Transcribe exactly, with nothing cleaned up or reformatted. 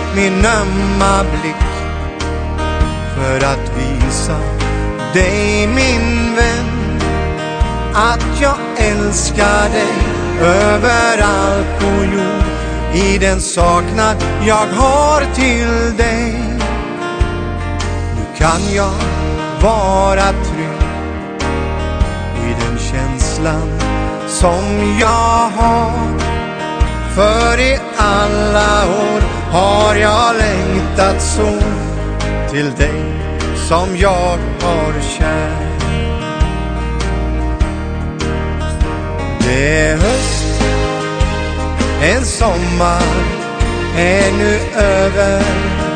min ömma blick för att visa dig, min vän, att jag älskar dig överallt på jord, i den saknad jag har till dig. Nu kan jag vara trygg i den känslan som jag har, för i alla år har jag längtat så till dig som jag har kär. Det är höst, en sommar är nu över,